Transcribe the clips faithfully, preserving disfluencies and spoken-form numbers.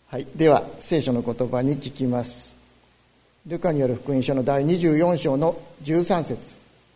はい、では聖書の言葉に聞きます。ルカによる福音書のだいにじゅうよん章のじゅうさん節。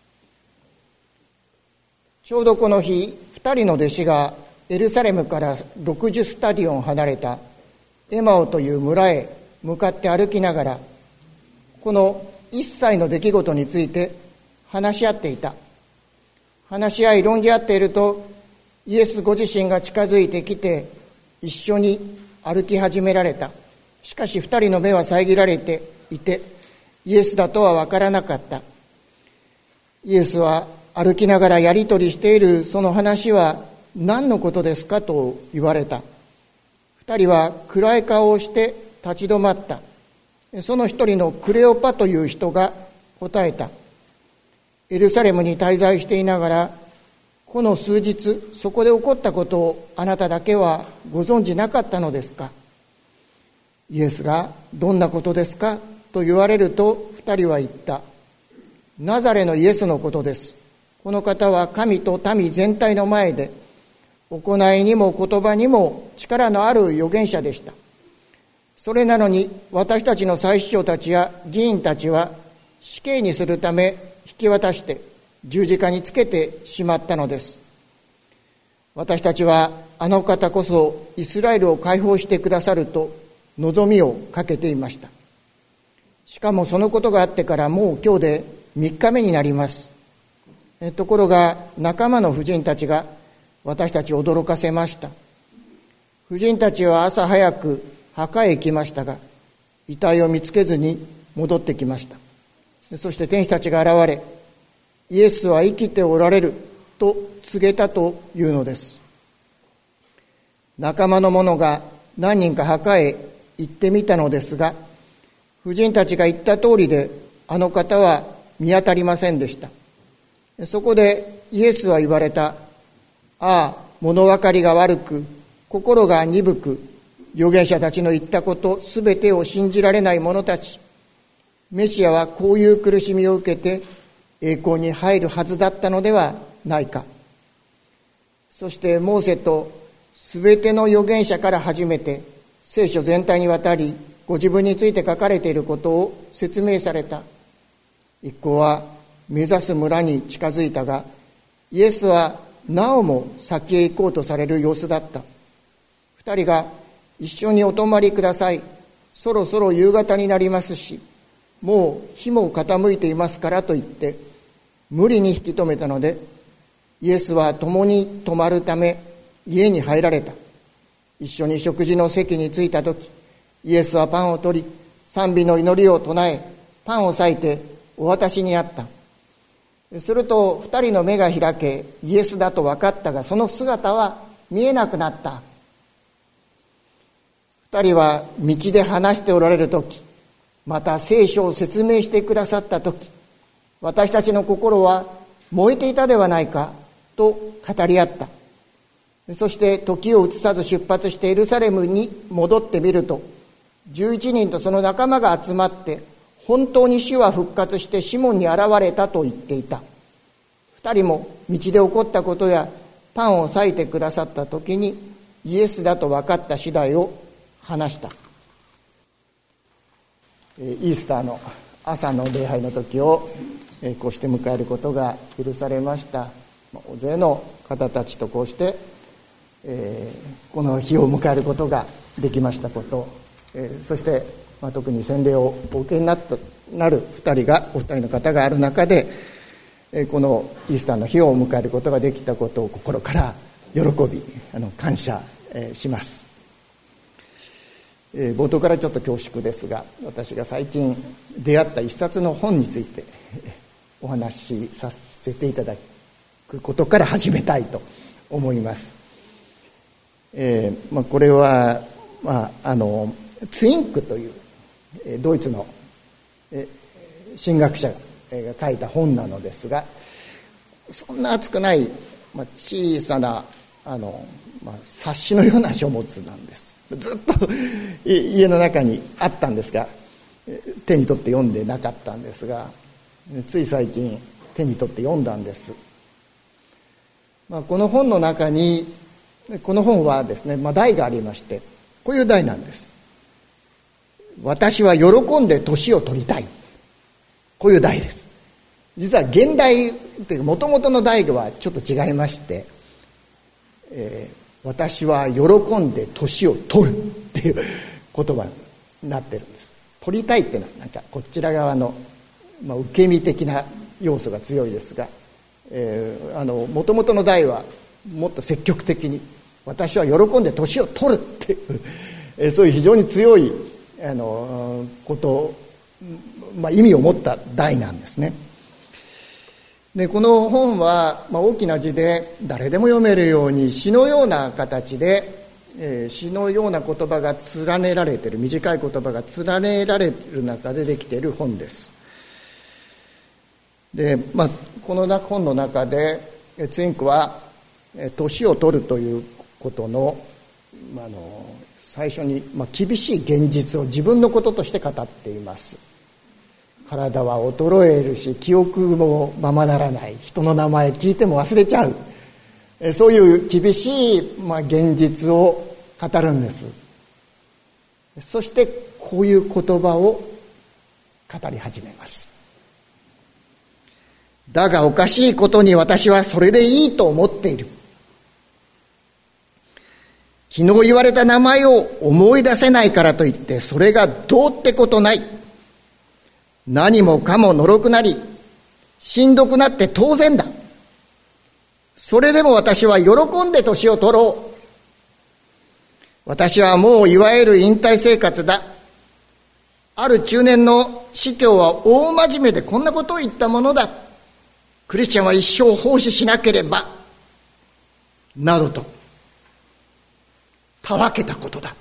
ちょうどこの日、二人の弟子がエルサレムからろくじゅうスタディオン離れたエマオという村へ向かって歩きながら、この一切の出来事について話し合っていた。話し合い論じ合っていると、イエスご自身が近づいてきて一緒に歩き始められた。しかし二人の目は遮られていて、イエスだとは分からなかった。イエスは歩きながらやり取りしているその話は何のことですかと言われた。二人は暗い顔をして立ち止まった。その一人のクレオパという人が答えた。エルサレムに滞在していながら、この数日そこで起こったことをあなただけはご存じなかったのですか。イエスがどんなことですかと言われると、二人は言った。ナザレのイエスのことです。この方は神と民全体の前で行いにも言葉にも力のある預言者でした。それなのに私たちの祭司長たちや議員たちは死刑にするため引き渡して十字架につけてしまったのです。私たちはあの方こそイスラエルを解放してくださると望みをかけていました。しかもそのことがあってからもう今日でみっかめになります。ところが仲間の婦人たちが私たちを驚かせました。婦人たちは朝早く墓へ行きましたが、遺体を見つけずに戻ってきました。そして天使たちが現れ、イエスは生きておられると告げたというのです。仲間の者が何人か墓へ行ってみたのですが、婦人たちが言った通りであの方は見当たりませんでした。そこでイエスは言われた。ああ、物分かりが悪く、心が鈍く、預言者たちの言ったことすべてを信じられない者たち。メシアはこういう苦しみを受けて栄光に入るはずだったのではないか。そしてモーセとすべての預言者から始めて聖書全体にわたりご自分について書かれていることを説明された。一行は目指す村に近づいたが、イエスはなおも先へ行こうとされる様子だった。二人が一緒にお泊まりください。そろそろ夕方になりますし、もう日も傾いていますからと言って無理に引き止めたので、イエスは共に泊まるため家に入られた。一緒に食事の席に着いたとき、イエスはパンを取り賛美の祈りを唱え、パンを裂いてお渡しになった。すると二人の目が開け、イエスだと分かったが、その姿は見えなくなった。二人は道で話しておられるとき、また聖書を説明してくださったとき、私たちの心は燃えていたではないかと語り合った。そして時を移さず出発してエルサレムに戻ってみると、じゅういちにんとその仲間が集まって、本当に主は復活してシモンに現れたと言っていた。二人も道で起こったことやパンを裂いてくださった時にイエスだと分かった次第を話した。イースターの朝の礼拝の時をこうして迎えることが許されました。大勢の方たちとこうしてこの日を迎えることができましたこと、そしてまあ、特に洗礼をお受けになったなる二人がお二人の方がある中で、このイースターの日を迎えることができたことを心から喜びあの感謝します。冒頭からちょっと恐縮ですが、私が最近出会った一冊の本についてお話しさせていただくことから始めたいと思います。えーまあ、これは、まあ、あのツインクというドイツの神学者が書いた本なのですが、そんな厚くない、まあ、小さなあの、まあ、冊子のような書物なんです。ずっと家の中にあったんですが、手に取って読んでなかったんですが、つい最近手に取って読んだんです。まあ、この本の中に、この本はですね、まあ、題がありまして、こういう題なんです。 私は喜んで年を取りたい。こういう題です。実は現代っていうもともとの題はちょっと違いまして、えー、私は喜んで年を取るっていう言葉になってるんです。取りたいっていうのはなんかこちら側の、まあ、受け身的な要素が強いですが、えー、あのもともとの題はもっと積極的に私は喜んで年を取るっていう、えー、そういう非常に強いあのことを、まあ、意味を持った題なんですね。でこの本は、まあ、大きな字で誰でも読めるように詩のような形で、えー、詩のような言葉が連ねられている、短い言葉が連ねられる中でできている本です。で、まあ、この本の中でツインクは年を取るということの、まあ、あの最初に、まあ、厳しい現実を自分のこととして語っています。体は衰えるし記憶もままならない、人の名前聞いても忘れちゃう、そういう厳しい、まあ、現実を語るんです。そしてこういう言葉を語り始めます。だがおかしいことに私はそれでいいと思っている。昨日言われた名前を思い出せないからといってそれがどうってことない。何もかものろくなりしんどくなって当然だ。それでも私は喜んで年を取ろう。私はもういわゆる引退生活だ。ある中年の司教は大真面目でこんなことを言ったものだ。クリスチャンは一生奉仕しなければなどとたわけたことだ。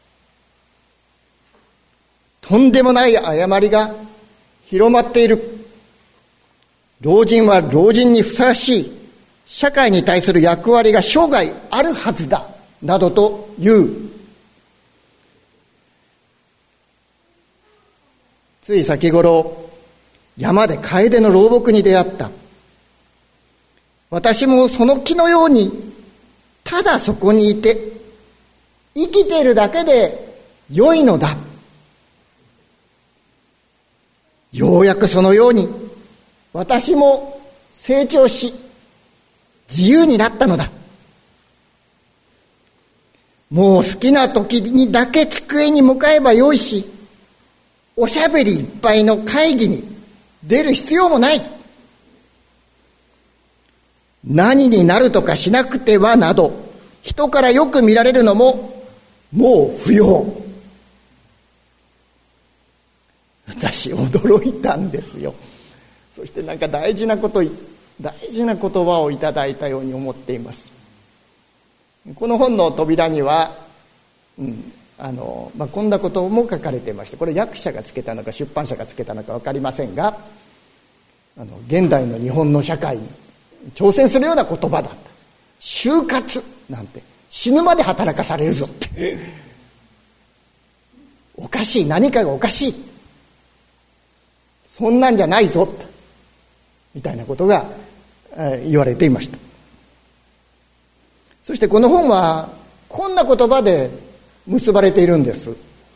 とんでもない誤りが広まっている。老人は老人にふさわしい社会に対する役割が生涯あるはずだなどという。つい先頃山で楓の老木に出会った。私もその木のようにただそこにいて生きているだけで良いのだ。ようやくそのように私も成長し自由になったのだ。もう好きな時にだけ机に向かえばよいし、おしゃべりいっぱいの会議に出る必要もない。何になるとかしなくてはなど人からよく見られるのももう不要。私驚いたんですよ。そしてなんか大事なこと大事な言葉をいただいたように思っています。この本の扉には、うんあのまあ、こんなことも書かれていまして、これ訳者がつけたのか出版社がつけたのか分かりませんが、あの現代の日本の社会に挑戦するような言葉だった。就活なんて死ぬまで働かされるぞっておかしい、何かがおかしい、そんなんじゃないぞみたいなことが言われていました。そしてこの本はこんな言葉で結ばれているんです。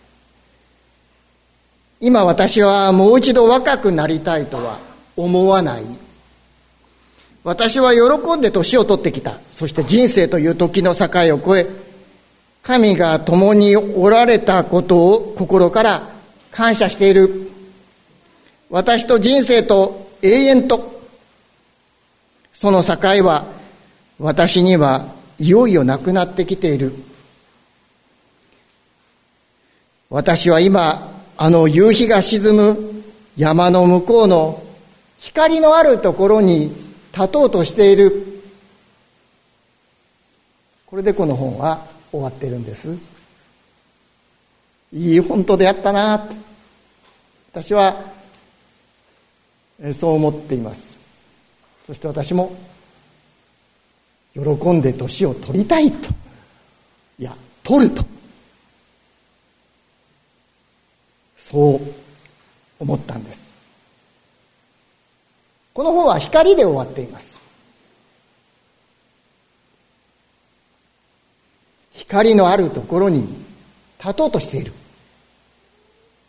今私はもう一度若くなりたいとは思わない。私は喜んで年を取ってきた。そして人生という時の境を越え、神が共におられたことを心から感謝している。私と人生と永遠と、その境は私にはいよいよなくなってきている。私は今あの夕日が沈む山の向こうの光のあるところに立とうとしている。これでこの本は終わっているんです。いい本当であったなと私はそう思っています。そして私も喜んで年を取りたいと、いや取ると、そう思ったんです。この本は光で終わっています。光のあるところに立とうとしている。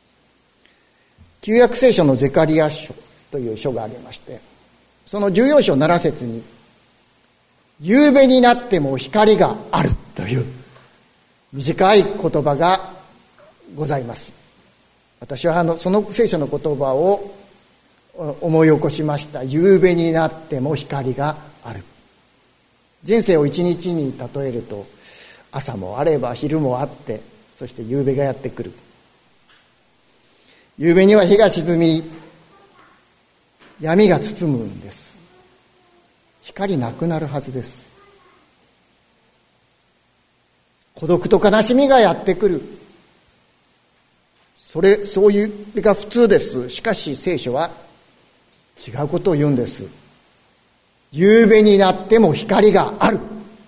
旧約聖書のゼカリヤ書という書がありまして、そのじゅうよん章なな節に、夕べになっても光があるという短い言葉がございます。私はあのその聖書の言葉を思い起こしました。夕べになっても光がある。人生を一日に例えると、朝もあれば昼もあって、そして夕べがやってくる。夕べには日が沈み、闇が包むんです。光なくなるはずです。孤独と悲しみがやってくる。それ、そういうのが普通です。しかし聖書は違うことを言うんです。夕べになっても光がある。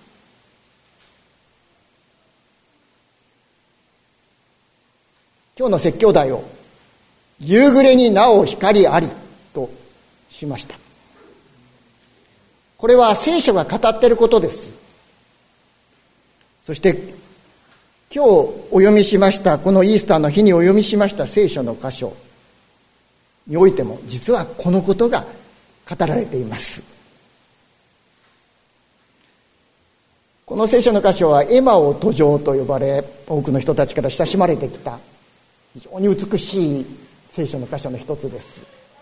今日の説教題を、夕暮れになお光ありとしました。これは聖書が語っていることです。そして今日お読みしました、このイースターの日にお読みしました聖書の箇所においても、実はこのことが語られています。この聖書の箇所はエマオ途上と呼ばれ、多くの人たちから親しまれてきた非常に美しい聖書の箇所の一つです。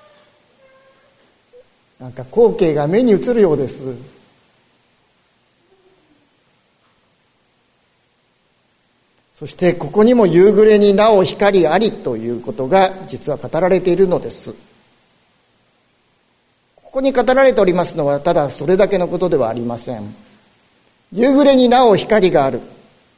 なんか光景が目に映るようです。そしてここにも夕暮れになお光ありということが実は語られているのです。ここに語られておりますのはただそれだけのことではありません。夕暮れになお光がある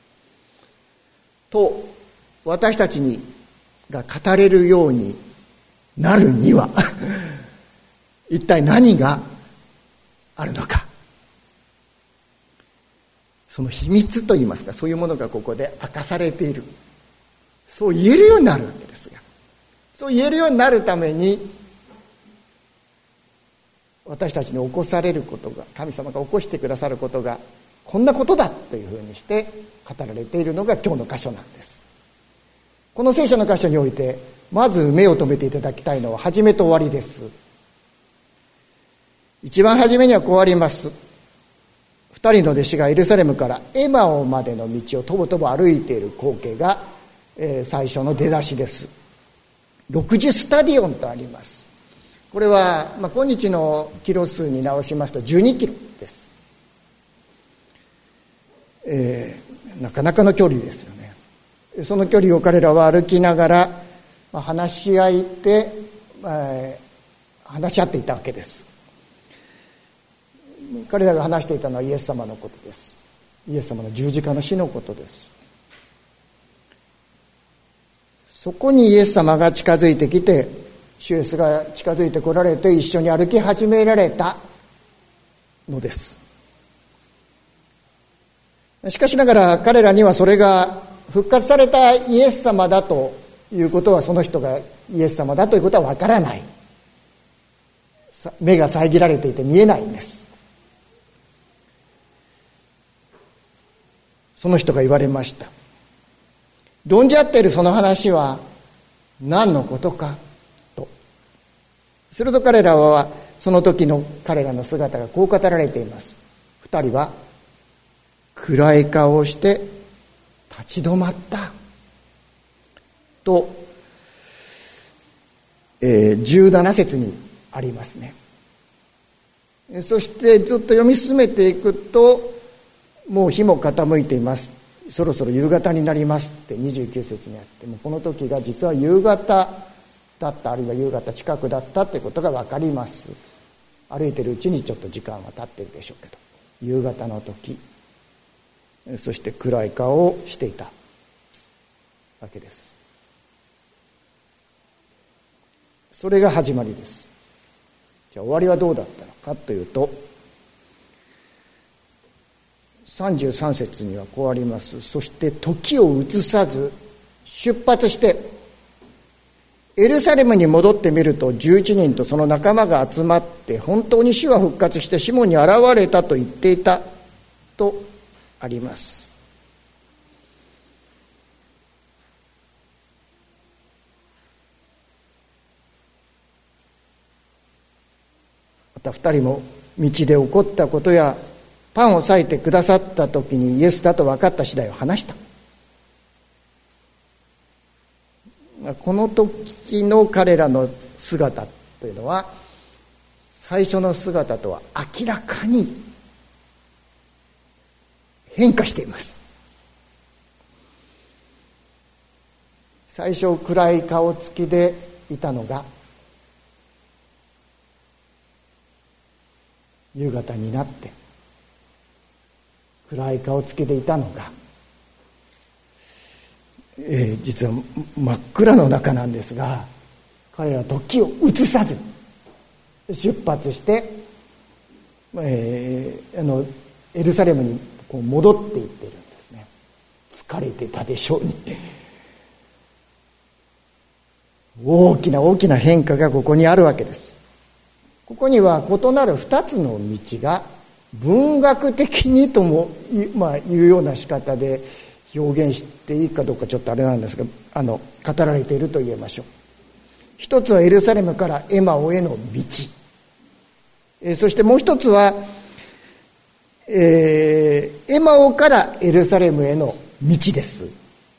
と私たちにが語れるようになるには一体何があるのか。その秘密といいますか、そういうものがここで明かされている。そう言えるようになるわけですが、そう言えるようになるために私たちに起こされることが、神様が起こしてくださることがこんなことだというふうにして語られているのが今日の箇所なんです。この聖書の箇所においてまず目を留めていただきたいのは始めと終わりです。一番初めにはこうあります。二人の弟子がエルサレムからエマオまでの道をとぼとぼ歩いている光景が、えー、最初の出だしです。ろくじゅうスタディオンとあります。これは、まあ、今日のキロ数に直しますとじゅうにキロです。えー、なかなかの距離ですよね。その距離を彼らは歩きながら、まあ、話し合いて、まあ、話し合っていたわけです。彼らが話していたのはイエス様のことです。イエス様の十字架の死のことです。そこにイエス様が近づいてきて、主イエスが近づいてこられて一緒に歩き始められたのです。しかしながら彼らにはそれが復活されたイエス様だということは、その人がイエス様だということはわからない。目が遮られていて見えないんです。その人が言われました。論じ合っているその話は何のことかと。すると彼らはその時の彼らの姿がこう語られています。二人は暗い顔をして立ち止まったと、えー、じゅうなな節にありますね。そしてずっと読み進めていくと、もう日も傾いています、そろそろ夕方になりますってにじゅうきゅう節にあって、もこの時が実は夕方だった、あるいは夕方近くだったということが分かります。歩いているうちにちょっと時間は経っているでしょうけど、夕方の時、そして暗い顔をしていたわけです。それが始まりです。じゃあ終わりはどうだったのかというと、さんじゅうさん節にはこうあります。そして時を移さず出発してエルサレムに戻ってみると、じゅういちにんとその仲間が集まって、本当に主は復活してシモンに現れたと言っていたとあります。 た二人も道で起こったことやパンを裂いてくださった時にイエスだと分かった次第を話した。この時の彼らの姿というのは最初の姿とは明らかに変化しています。最初暗い顔つきでいたのが夕方になって暗い顔つきでいたのが、えー、実は真っ暗の中なんですが、彼らは時を移さず出発して、えー、あのエルサレムにこう戻っていっているんですね。疲れてたでしょうに。大きな大きな変化がここにあるわけです。ここには異なる二つの道が文学的にとも、まあ、いうような仕方で表現していいかどうかちょっとあれなんですが、あの語られていると言えましょう。一つはエルサレムからエマオへの道、えー、そしてもう一つは、えー、エマオからエルサレムへの道です。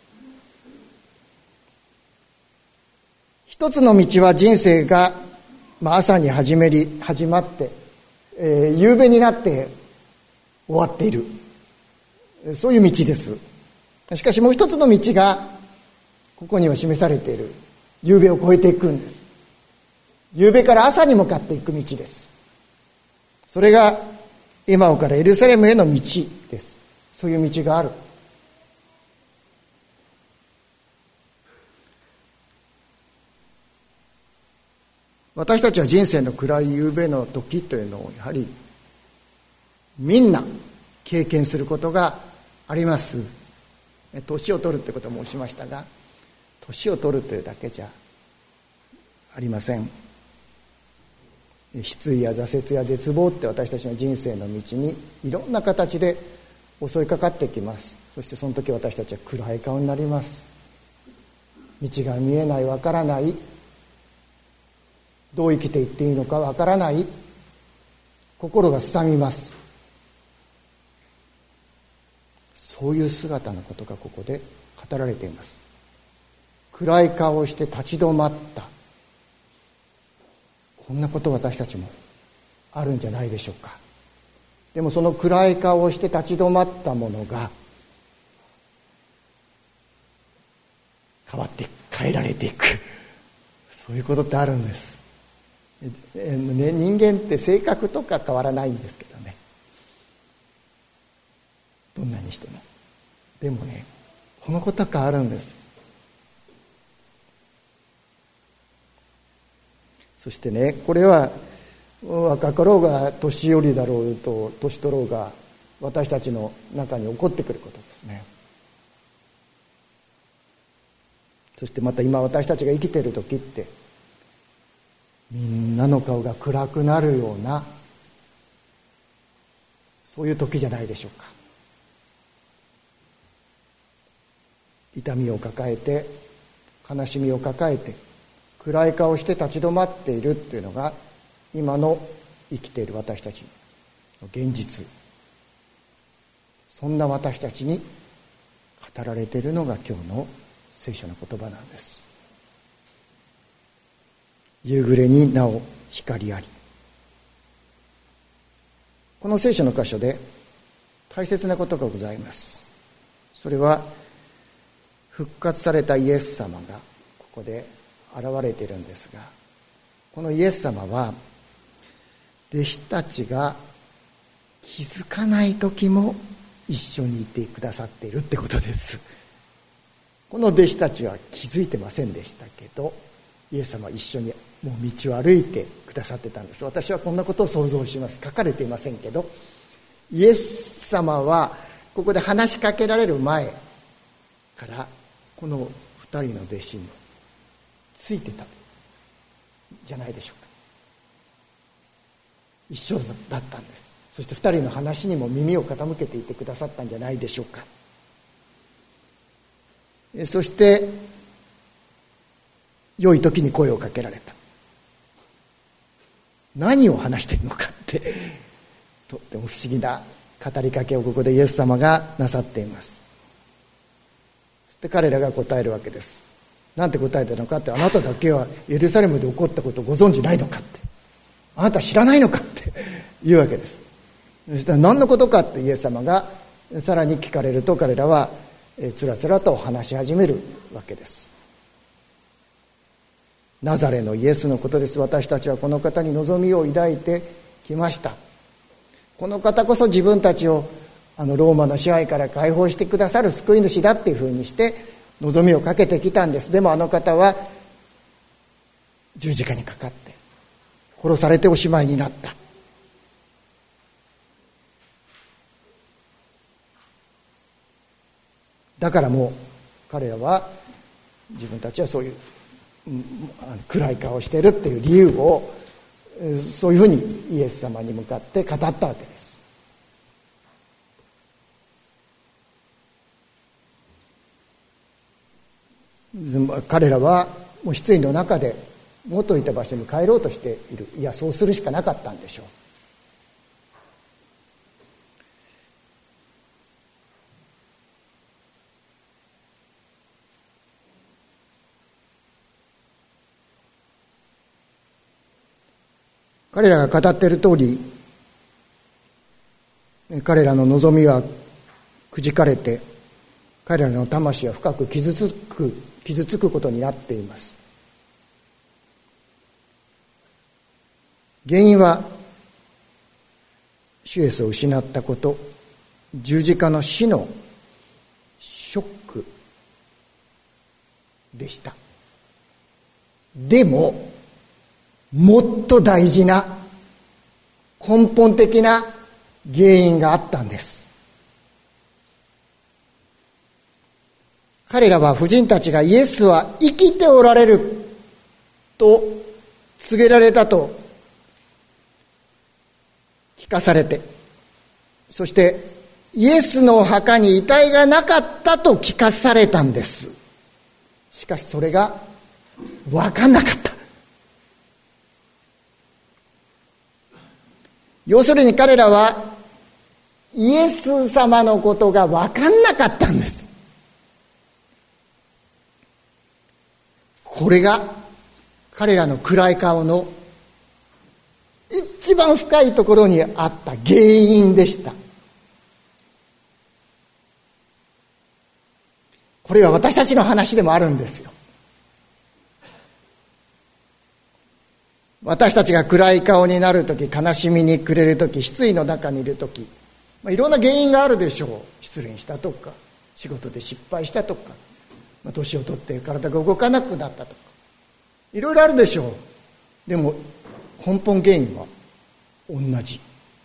一つの道は人生が、まあ、朝に始めり始まって、えー、夕べになって終わっている、そういう道です。しかしもう一つの道がここには示されている夕べを越えていくんです。夕べから朝に向かっていく道です。それがエマオからエルサレムへの道です。そういう道がある。私たちは人生の暗い夕べの時というのをやはりみんな経験することがあります。年を取るってことを申しましたが、年を取るというだけじゃありません。失意や挫折や絶望って私たちの人生の道にいろんな形で襲いかかってきます。そしてその時私たちは暗い顔になります。道が見えない、わからない、どう生きていっていいのかわからない、心がすさみます。そういう姿のことがここで語られています。暗い顔をして立ち止まった、こんなこと私たちもあるんじゃないでしょうか。でもその暗い顔をして立ち止まったものが変わって変えられていく、そういうことってあるんです。えね、人間って性格とか変わらないんですけどね、どんなにしても。でもね、このことは変わるんです。そしてね、これは若かろうが年寄りだろうと年取ろうが私たちの中に起こってくることですね。そしてまた今私たちが生きている時ってみんなの顔が暗くなるような、そういう時じゃないでしょうか。痛みを抱えて悲しみを抱えて暗い顔して立ち止まっているっていうのが今の生きている私たちの現実。そんな私たちに語られているのが今日の聖書の言葉なんです。夕暮れになお光あり。この聖書の箇所で大切なことがございます。それは復活されたイエス様がここで現れているんですが、このイエス様は弟子たちが気づかない時も一緒にいてくださっているってことです。この弟子たちは気づいてませんでしたけど、イエス様は一緒にもう道を歩いてくださってたんです。私はこんなことを想像します。書かれていませんけど、イエス様はここで話しかけられる前からこの二人の弟子についてたじゃないでしょうか。一緒だったんです。そして二人の話にも耳を傾けていてくださったんじゃないでしょうか。そして良い時に声をかけられた。 何を話しているのかってとっても不思議な語りかけをここでイエス様がなさっています。そして彼らが答えるわけです。なんて答えたのかって、あなただけはエルサレムで起こったことをご存じないのかって、あなた知らないのかって言うわけです。そしたら何のことかってイエス様がさらに聞かれると、彼らはつらつらと話し始めるわけです。ナザレのイエスのことです。私たちはこの方に望みを抱いてきました。この方こそ自分たちをあのローマの支配から解放してくださる救い主だっていうふうにして望みをかけてきたんです。でもあの方は十字架にかかって殺されておしまいになった。だからもう彼らは自分たちはそういう暗い顔をしているっていう理由をそういうふうにイエス様に向かって語ったわけです。彼らはもう失意の中で元いた場所に帰ろうとしている。いや、そうするしかなかったんでしょう。彼らが語っている通り、彼らの望みはくじかれて、彼らの魂は深く傷つく傷つくことになっています。原因は主イエスを失ったこと、十字架の死のショックでした。でももっと大事な根本的な原因があったんです。彼らは婦人たちがイエスは生きておられると告げられたと聞かされて、そしてイエスの墓に遺体がなかったと聞かされたんです。しかしそれが分かんなかった。要するに彼らはイエス様のことが分かんなかったんです。これが彼らの暗い顔の一番深いところにあった原因でした。これは私たちの話でもあるんですよ。私たちが暗い顔になるとき、悲しみに暮れるとき、失意の中にいるとき、まあ、いろんな原因があるでしょう。失恋したとか、仕事で失敗したとか、まあ、年を取って体が動かなくなったとか、いろいろあるでしょう。でも根本原因は同じ。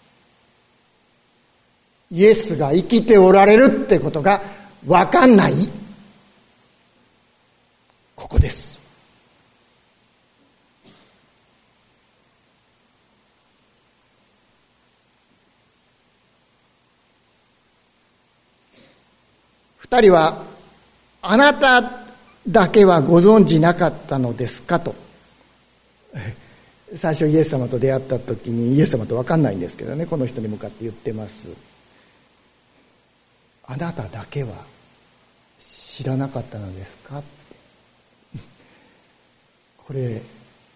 イエスが生きておられるってことが分かんない。ここです。二人は、あなただけはご存じなかったのですかと。最初イエス様と出会った時にイエス様と分かんないんですけどね、この人に向かって言ってます。あなただけは知らなかったのですかって。これ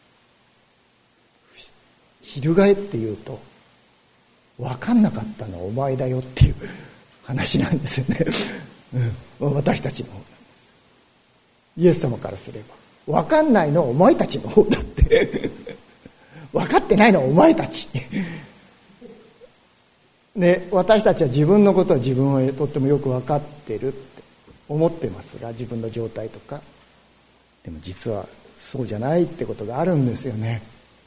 翻って言うと、分かんなかったのはお前だよっていう話なんですよね。うん、私たちの方なんです。イエス様からすれば分かんないのはお前たちの方だって分かってないのはお前たちね、私たちは自分のことは自分をとってもよく分かってるって思ってますが、自分の状態とか。でも実はそうじゃないってことがあるんですよね。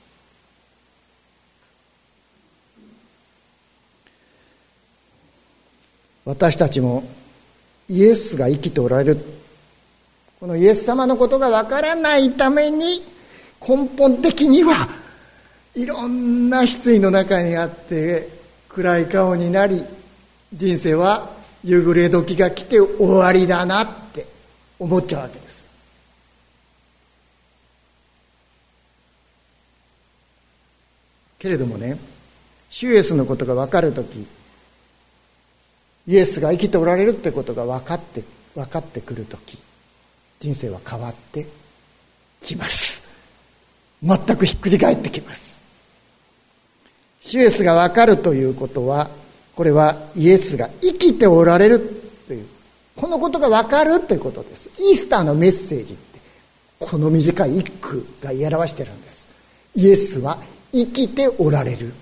私たちもイエスが生きておられる、このイエス様のことがわからないために、根本的にはいろんな失意の中にあって暗い顔になり、人生は夕暮れ時が来て終わりだなって思っちゃうわけです。 けれどもね、主イエスのことが分かるとき、イエスが生きておられるってことが分かって分かってくるとき、人生は変わってきます。全くひっくり返ってきます。主イエスが分かるということは、これはイエスが生きておられるという、このことが分かるということです。イースターのメッセージってこの短い一句が言い表しているんです。イエスは生きておられる。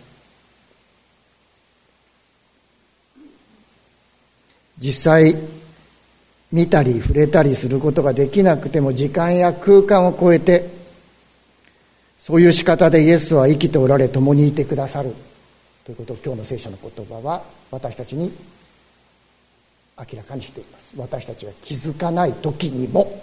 実際見たり触れたりすることができなくても、時間や空間を超えてそういう仕方でイエスは生きておられ、共にいてくださるということを、今日の聖書の言葉は私たちに明らかにしています。私たちが気づかない時にも、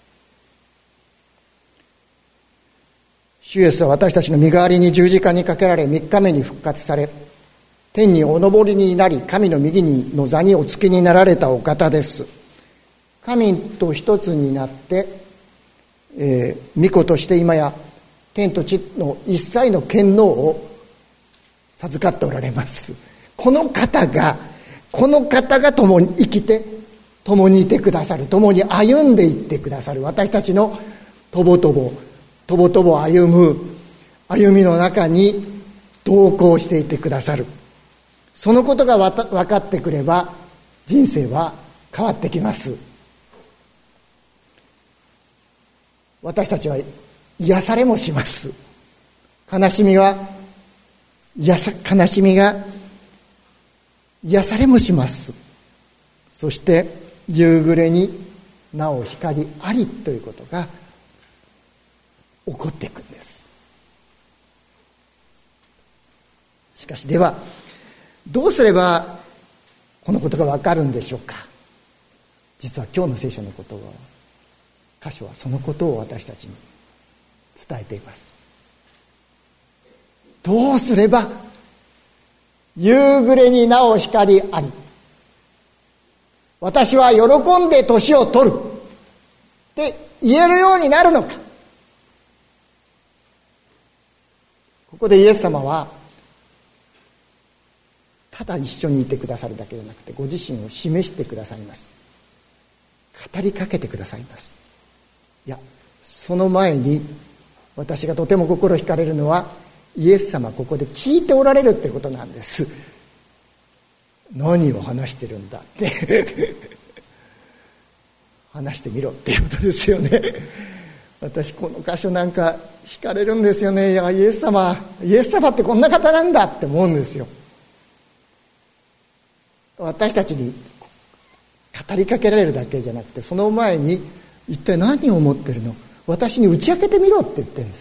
主イエスは私たちの身代わりに十字架にかけられ、三日目に復活され、天にお昇りになり、神の右の座にお付きになられたお方です。神と一つになって、えー、御子として今や天と地の一切の権能を授かっておられます。この方がこの方が共に生きて、共にいてくださる、共に歩んでいってくださる、私たちのとぼとぼとぼとぼ歩む歩みの中に同行していてくださる。そのことが分かってくれば、人生は変わってきます。私たちは癒されもします。悲しみは癒さ悲しみが癒されもします。そして夕暮れになお光ありということが起こっていくんです。しかし、ではどうすればこのことが分かるんでしょうか。実は今日の聖書の言葉は、箇所はそのことを私たちに伝えています。どうすれば夕暮れになお光あり、私は喜んで年を取るって言えるようになるのか。ここでイエス様はただ一緒にいてくださるだけでなくて、ご自身を示してくださいます。語りかけてくださいます。いや、その前に私がとても心惹かれるのは、イエス様ここで聞いておられるってことなんです。何を話してるんだって話してみろっていうことですよね。私この箇所なんか惹かれるんですよね。いや、イエス様イエス様ってこんな方なんだって思うんですよ。私たちに語りかけられるだけじゃなくて、その前に一体何を思ってるの、私に打ち明けてみろって言ってるんです。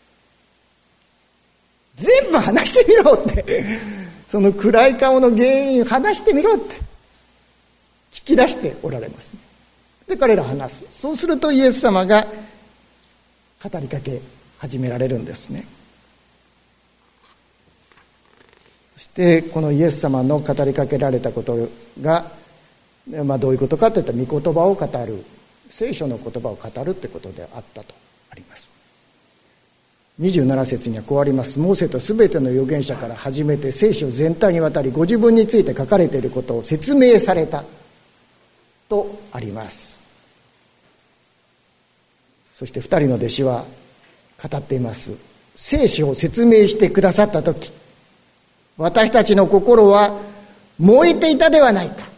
全部話してみろってその暗い顔の原因を話してみろって聞き出しておられますね。で、彼ら話す。そうするとイエス様が語りかけ始められるんですね。そしてこのイエス様の語りかけられたことが、まあ、どういうことかといったら、御言葉を語る、聖書の言葉を語るってことであったとあります。にじゅうなな節にはこうあります。モーセとすべての預言者から始めて聖書全体にわたり、ご自分について書かれていることを説明されたとあります。そして二人の弟子は語っています。聖書を説明してくださったとき、私たちの心は燃えていたではないか。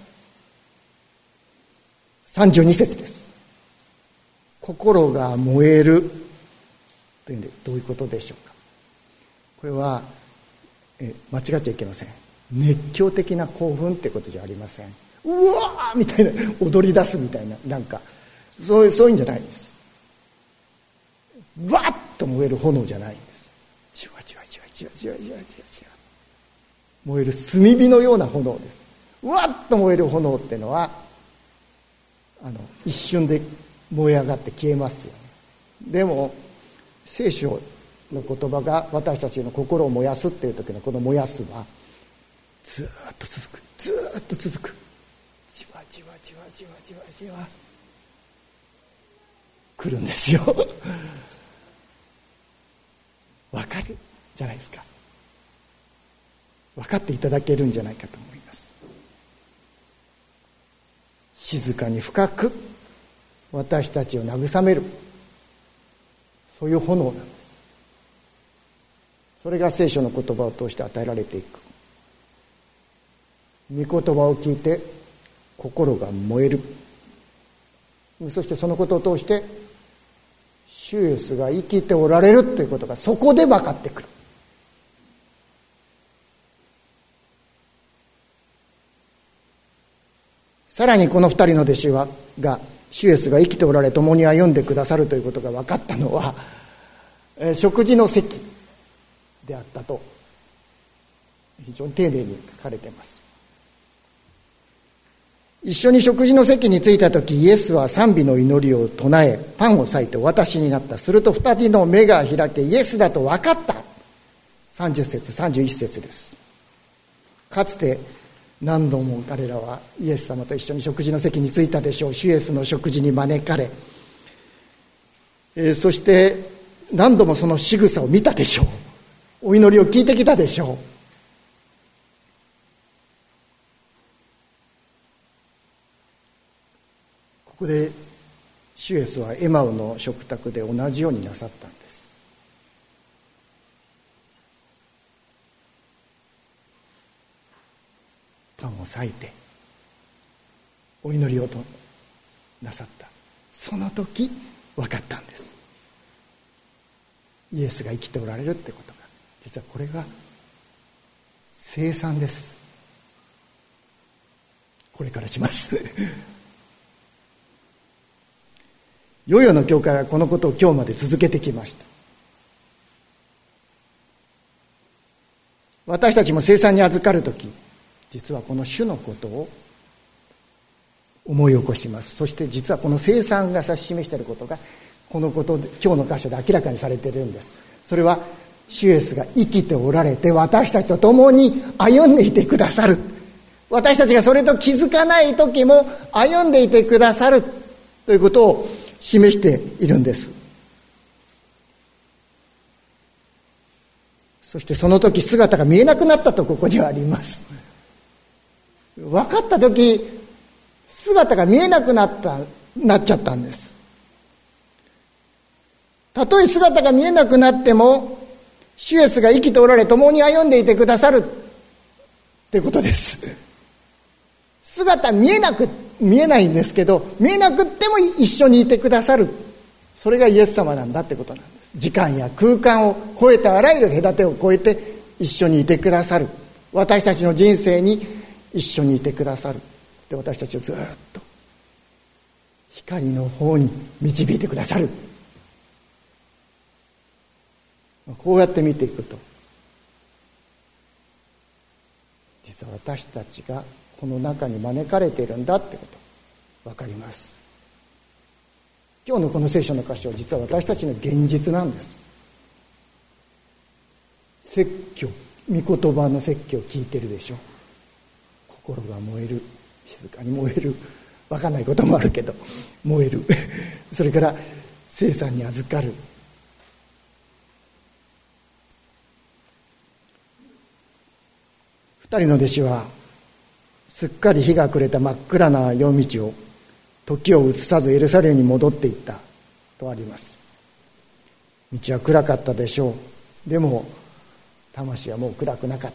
さんじゅうに節です。心が燃えるというんで、どういうことでしょうか。これはえ間違っちゃいけません。熱狂的な興奮ってことじゃありません。うわーみたいな、踊り出すみたいな、なんかそういう、そういうんじゃないんです。わっと燃える炎じゃないんです。じわじわじわじわじわじわじわじわ燃える炭火のような炎です。わっと燃える炎っていうのは、あの一瞬で燃え上がって消えますよね。でも聖書の言葉が私たちの心を燃やすっていう時のこの燃やすはずーっと続く、ずーっと続く、じわじわじわじわじわじわ来るんですよ。わかるじゃないですか。 分かっていただけるんじゃないかと思います。静かに深く私たちを慰める、そういう炎なんです。それが聖書の言葉を通して与えられていく。御言葉を聞いて心が燃える。そしてそのことを通して主イエスが生きておられるということがそこで分かってくる。さらにこの二人の弟子はが主イエスが生きておられ共に歩んでくださるということが分かったのは、えー、食事の席であったと非常に丁寧に書かれています。一緒に食事の席に着いたとき、イエスは賛美の祈りを唱え、パンを裂いてお渡しになった。すると二人の目が開け、イエスだと分かった。さんじゅっ節、さんじゅういち節です。かつて何度も彼らはイエス様と一緒に食事の席に着いたでしょう。主イエスの食事に招かれ、えー、そして何度もその仕草を見たでしょう。お祈りを聞いてきたでしょう。ここで主イエスはエマウの食卓で同じようになさったんです。パンを裂いてお祈りをとなさった。その時分かったんです。イエスが生きておられるってことが、実はこれが聖餐です。これからしますヨヨの教会はこのことを今日まで続けてきました。私たちも聖餐に預かるとき、実はこの主のことを思い起こします。そして実はこの聖餐が指し示していることがこのことで今日の箇所で明らかにされているんです。それは主イエスが生きておられて私たちと共に歩んでいてくださる。私たちがそれと気づかない時も歩んでいてくださるということを示しているんです。そしてその時姿が見えなくなったとここにはあります。分かった時姿が見えなくなったなっちゃったんです。たとえ姿が見えなくなっても主イエスが生きておられ共に歩んでいてくださるということです。姿見えなく見えないんですけど、見えなくっても一緒にいてくださる、それがイエス様なんだってことなんです。時間や空間を超えて、あらゆる隔てを超えて一緒にいてくださる、私たちの人生に一緒にいてくださる。で、私たちをずっと光の方に導いてくださる。こうやって見ていくと、実は私たちがこの中に招かれているんだってこと分かります。今日のこの聖書の箇所は実は私たちの現実なんです。説教、御言葉の説教を聞いてるでしょ。心が燃える、静かに燃える、分かんないこともあるけど燃えるそれから聖餐に預かる。二人の弟子はすっかり日が暮れた真っ暗な夜道を時を移さずエルサレムに戻っていったとあります。道は暗かったでしょう。でも魂はもう暗くなかった。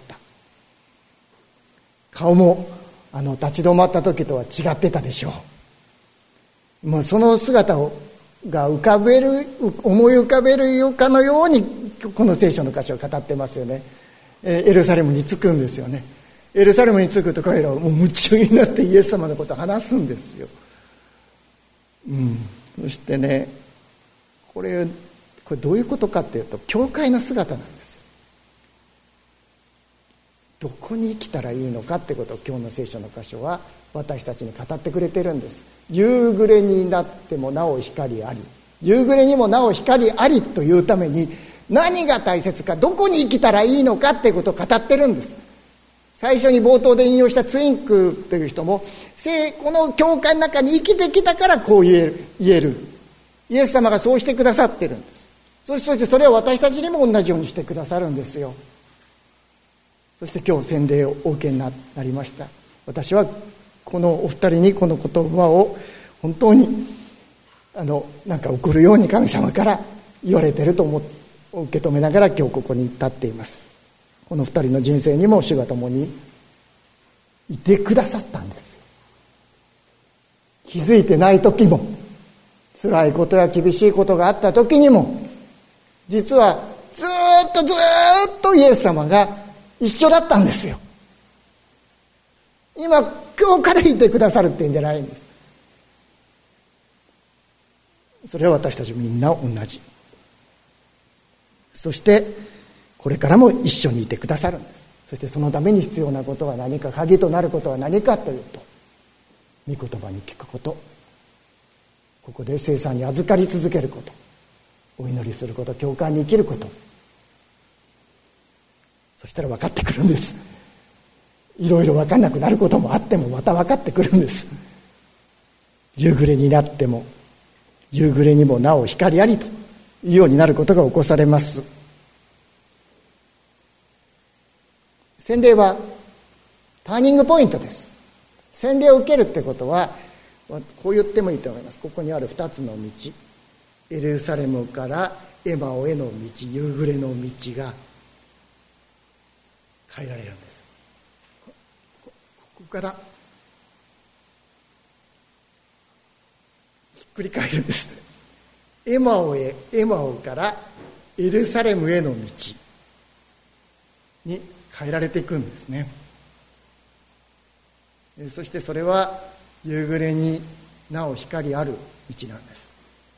顔もあの立ち止まった時とは違ってたでしょう。もうその姿をが浮かべる思い浮かべるかのようにこの聖書の箇所を語ってますよね。エルサレムに着くんですよね。エルサレムに着くと彼らはもう夢中になってイエス様のことを話すんですよ。うん、そしてね、これこれどういうことかっていうと、教会の姿なんですよ。どこに生きたらいいのかってことを今日の聖書の箇所は私たちに語ってくれてるんです。夕暮れになってもなお光あり、夕暮れにもなお光ありというために何が大切か、どこに生きたらいいのかってことを語ってるんです。最初に冒頭で引用したツインクという人も、この教会の中に生きてきたからこう言える、言える。イエス様がそうしてくださってるんです。そしてそれを私たちにも同じようにしてくださるんですよ。 そして今日洗礼をお受けになりました。私はこのお二人にこの言葉を本当にあのなんか送るように神様から言われていると思って受け止めながら今日ここに立っています。この二人の人生にも主が共にいてくださったんですよ。気づいてない時も、辛いことや厳しいことがあった時にも、実はずーっとずーっとイエス様が一緒だったんですよ。今今日からいてくださるっていうんじゃないんです。それは私たちみんな同じ。そしてこれからも一緒にいてくださるんです。そしてそのために必要なことは何か、鍵となることは何かというと、御言葉に聞くこと、ここで聖餐に預かり続けること、お祈りすること、教会に生きること。そしたら分かってくるんです。いろいろ分かんなくなることもあってもまた分かってくるんです。夕暮れになっても夕暮れにもなお光ありというようになることが起こされます。洗礼はターニングポイントです。洗礼を受けるってことはこう言ってもいいと思います。ここにある二つの道、エルサレムからエマオへの道、夕暮れの道が変えられるんです。こここからひっくり返るんです。エマオへ、エマオからエルサレムへの道に変えられていくんですね。そしてそれは夕暮れになお光ある道なんです。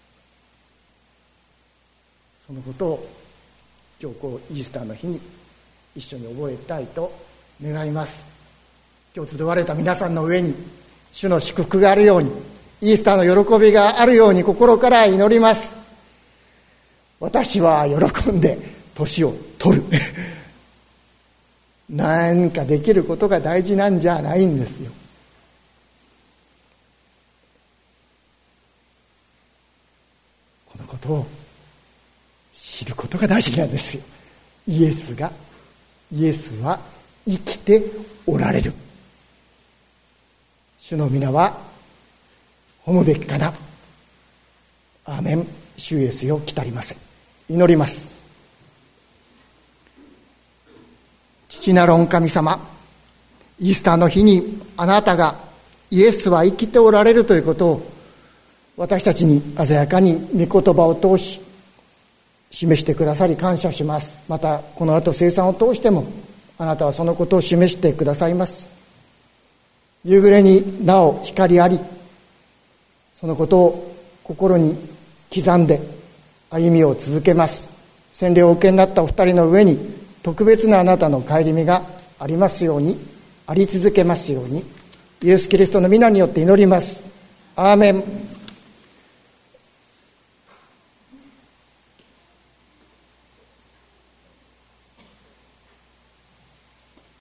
そのことを今日こうイースターの日に一緒に覚えたいと願います。今日集われた皆さんの上に主の祝福があるように、イースターの喜びがあるように心から祈ります。私は喜んで年を取る何かできることが大事なんじゃないんですよ。このことを知ることが大事なんですよ。イエスがイエスは生きておられる。主の皆は褒むべきかな。アーメン。主イエスよ来たりません。祈ります。父なる御神様、イースターの日にあなたがイエスは生きておられるということを私たちに鮮やかに御言葉を通し示してくださり感謝します。またこの後聖餐を通してもあなたはそのことを示してくださいます。夕暮れになお光あり、そのことを心に刻んで歩みを続けます。洗礼をお受けになったお二人の上に特別なあなたの顧みがありますように、あり続けますように、イエス・キリストの皆によって祈ります。アーメン。